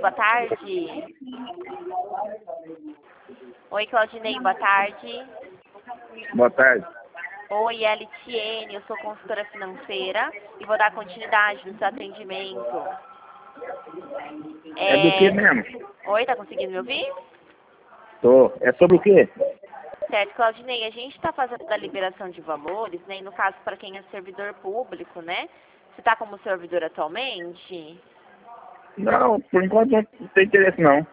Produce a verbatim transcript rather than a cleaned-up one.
boa tarde. Oi, Claudinei, boa tarde. Boa tarde. Oi, Elitiene, eu sou consultora financeira e vou dar continuidade no seu atendimento. É, é do que mesmo? Oi, tá conseguindo me ouvir? Tô. É sobre o quê? Certo, Claudinei, a gente está fazendo a liberação de valores, né? E no caso, para quem é servidor público, né? Você está como servidor atualmente? Não, por enquanto não tem interesse não.